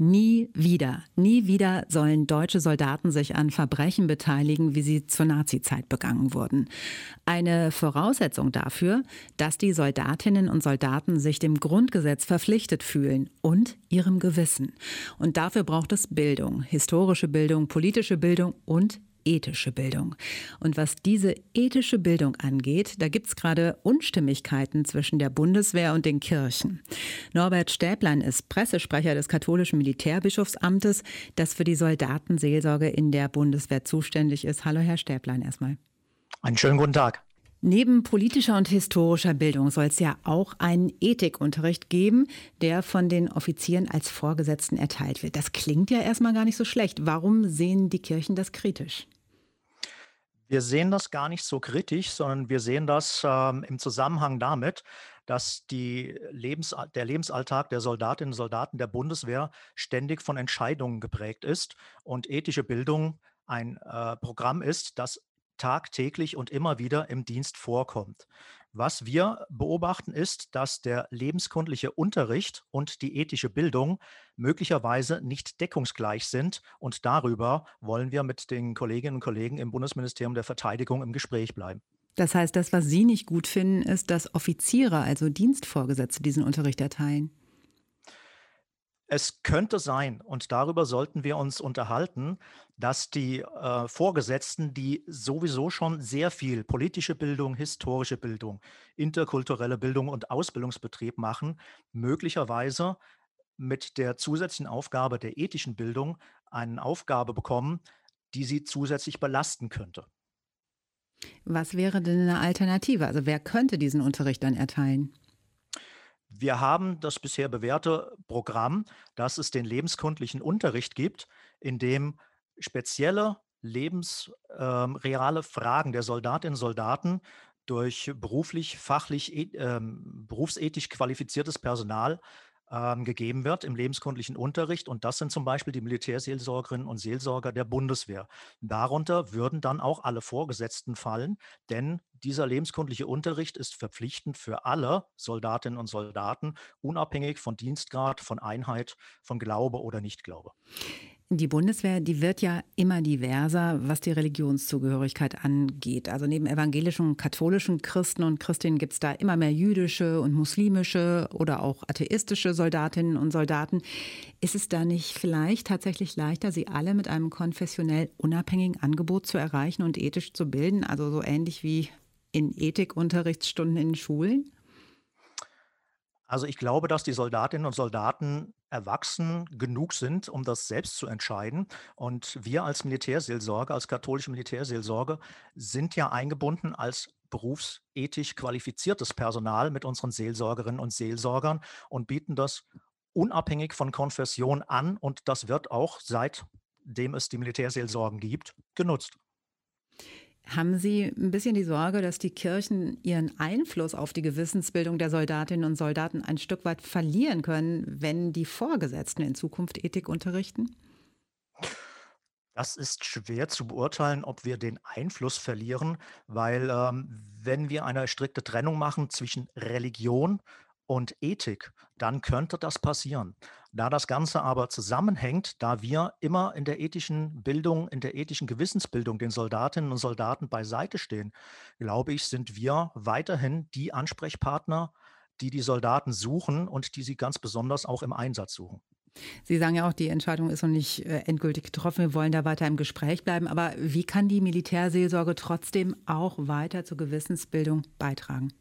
Nie wieder sollen deutsche Soldaten sich an Verbrechen beteiligen, wie sie zur Nazizeit begangen wurden. Eine Voraussetzung dafür, dass die Soldatinnen und Soldaten sich dem Grundgesetz verpflichtet fühlen und ihrem Gewissen. Und dafür braucht es Bildung, historische Bildung, politische Bildung und ethische Bildung. Und was diese ethische Bildung angeht, da gibt es gerade Unstimmigkeiten zwischen der Bundeswehr und den Kirchen. Norbert Stäblein ist Pressesprecher des katholischen Militärbischofsamtes, das für die Soldatenseelsorge in der Bundeswehr zuständig ist. Hallo Herr Stäblein erstmal. Einen schönen guten Tag. Neben politischer und historischer Bildung soll es ja auch einen Ethikunterricht geben, der von den Offizieren als Vorgesetzten erteilt wird. Das klingt ja erstmal gar nicht so schlecht. Warum sehen die Kirchen das kritisch? Wir sehen das gar nicht so kritisch, sondern wir sehen das im Zusammenhang damit, dass der Lebensalltag der Soldatinnen und Soldaten der Bundeswehr ständig von Entscheidungen geprägt ist und ethische Bildung ein Programm ist, das tagtäglich und immer wieder im Dienst vorkommt. Was wir beobachten ist, dass der lebenskundliche Unterricht und die ethische Bildung möglicherweise nicht deckungsgleich sind, und darüber wollen wir mit den Kolleginnen und Kollegen im Bundesministerium der Verteidigung im Gespräch bleiben. Das heißt, das, was Sie nicht gut finden, ist, dass Offiziere, also Dienstvorgesetzte, diesen Unterricht erteilen. Es könnte sein, und darüber sollten wir uns unterhalten, dass die Vorgesetzten, die sowieso schon sehr viel politische Bildung, historische Bildung, interkulturelle Bildung und Ausbildungsbetrieb machen, möglicherweise mit der zusätzlichen Aufgabe der ethischen Bildung eine Aufgabe bekommen, die sie zusätzlich belasten könnte. Was wäre denn eine Alternative? Also wer könnte diesen Unterricht dann erteilen? Wir haben das bisher bewährte Programm, dass es den lebenskundlichen Unterricht gibt, in dem spezielle reale Fragen der Soldatinnen und Soldaten durch beruflich, fachlich, berufsethisch qualifiziertes Personal gegeben wird im lebenskundlichen Unterricht. Und das sind zum Beispiel die Militärseelsorgerinnen und Seelsorger der Bundeswehr. Darunter würden dann auch alle Vorgesetzten fallen, denn dieser lebenskundliche Unterricht ist verpflichtend für alle Soldatinnen und Soldaten, unabhängig von Dienstgrad, von Einheit, von Glaube oder Nichtglaube. Die Bundeswehr, die wird ja immer diverser, was die Religionszugehörigkeit angeht. Also neben evangelischen und katholischen Christen und Christinnen gibt es da immer mehr jüdische und muslimische oder auch atheistische Soldatinnen und Soldaten. Ist es da nicht vielleicht tatsächlich leichter, sie alle mit einem konfessionell unabhängigen Angebot zu erreichen und ethisch zu bilden? Also so ähnlich wie in Ethikunterrichtsstunden in Schulen? Also ich glaube, dass die Soldatinnen und Soldaten erwachsen genug sind, um das selbst zu entscheiden. Und wir als Militärseelsorge, als katholische Militärseelsorge, sind ja eingebunden als berufsethisch qualifiziertes Personal mit unseren Seelsorgerinnen und Seelsorgern und bieten das unabhängig von Konfession an. Und das wird auch, seitdem es die Militärseelsorgen gibt, genutzt. Haben Sie ein bisschen die Sorge, dass die Kirchen ihren Einfluss auf die Gewissensbildung der Soldatinnen und Soldaten ein Stück weit verlieren können, wenn die Vorgesetzten in Zukunft Ethik unterrichten? Das ist schwer zu beurteilen, ob wir den Einfluss verlieren, weil wenn wir eine strikte Trennung machen zwischen Religion und Ethik, dann könnte das passieren. Da das Ganze aber zusammenhängt, da wir immer in der ethischen Bildung, in der ethischen Gewissensbildung den Soldatinnen und Soldaten beiseite stehen, glaube ich, sind wir weiterhin die Ansprechpartner, die die Soldaten suchen und die sie ganz besonders auch im Einsatz suchen. Sie sagen ja auch, die Entscheidung ist noch nicht endgültig getroffen. Wir wollen da weiter im Gespräch bleiben. Aber wie kann die Militärseelsorge trotzdem auch weiter zur Gewissensbildung beitragen?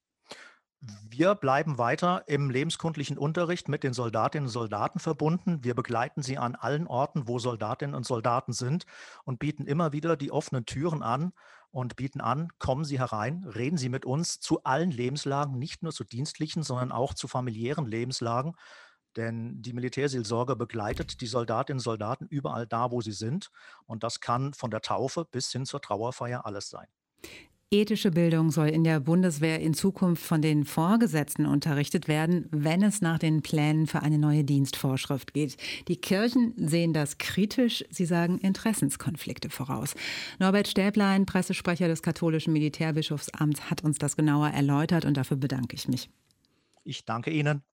Wir bleiben weiter im lebenskundlichen Unterricht mit den Soldatinnen und Soldaten verbunden. Wir begleiten sie an allen Orten, wo Soldatinnen und Soldaten sind, und bieten immer wieder die offenen Türen an und bieten an: Kommen Sie herein, reden Sie mit uns zu allen Lebenslagen, nicht nur zu dienstlichen, sondern auch zu familiären Lebenslagen. Denn die Militärseelsorge begleitet die Soldatinnen und Soldaten überall da, wo sie sind. Und das kann von der Taufe bis hin zur Trauerfeier alles sein. Ethische Bildung soll in der Bundeswehr in Zukunft von den Vorgesetzten unterrichtet werden, wenn es nach den Plänen für eine neue Dienstvorschrift geht. Die Kirchen sehen das kritisch. Sie sagen Interessenskonflikte voraus. Norbert Stäblein, Pressesprecher des katholischen Militärbischofsamts, hat uns das genauer erläutert und dafür bedanke ich mich. Ich danke Ihnen.